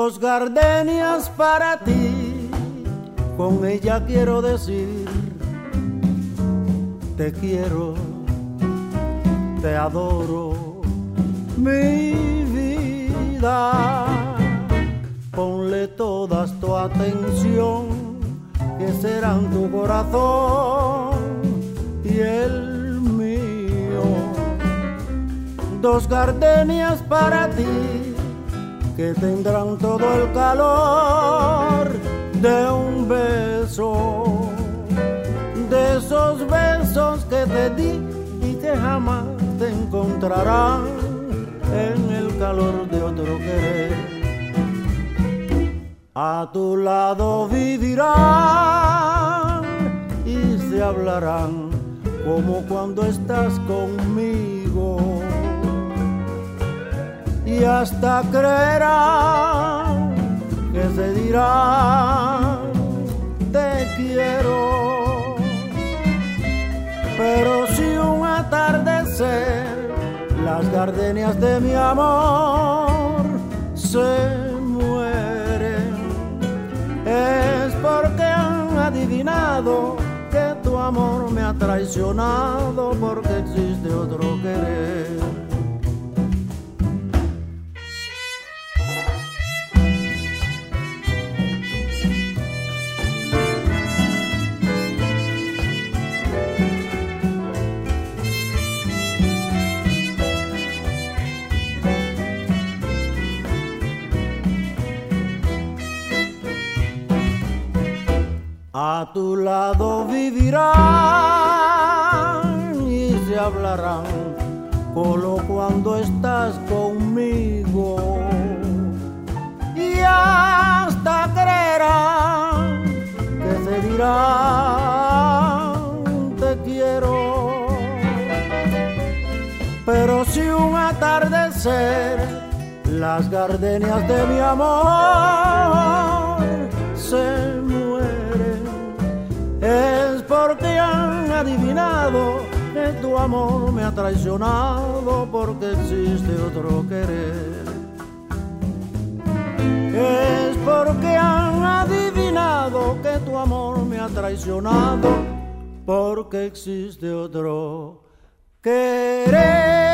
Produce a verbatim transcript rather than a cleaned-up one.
Dos gardenias para ti, con ella quiero decir, te quiero, te adoro, mi vida. Ponle toda tu atención, que serán tu corazón y el mío. Dos gardenias para ti, que tendrán todo el calor de un beso, de esos besos que te di y que jamás te encontrarán en el calor de otro querer. A tu lado vivirán y se hablarán como cuando estás conmigo, y hasta creerán que se dirán te quiero. Pero si un atardecer las gardenias de mi amor se mueren, es porque han adivinado que tu amor me ha traicionado, porque existe otro querer. A tu lado vivirán y se hablarán como cuando estás conmigo, y hasta creerán que se dirán te quiero. Pero si un atardecer las gardenias de mi amor se es porque han adivinado que tu amor me ha traicionado, porque existe otro querer. Es porque han adivinado que tu amor me ha traicionado, porque existe otro querer.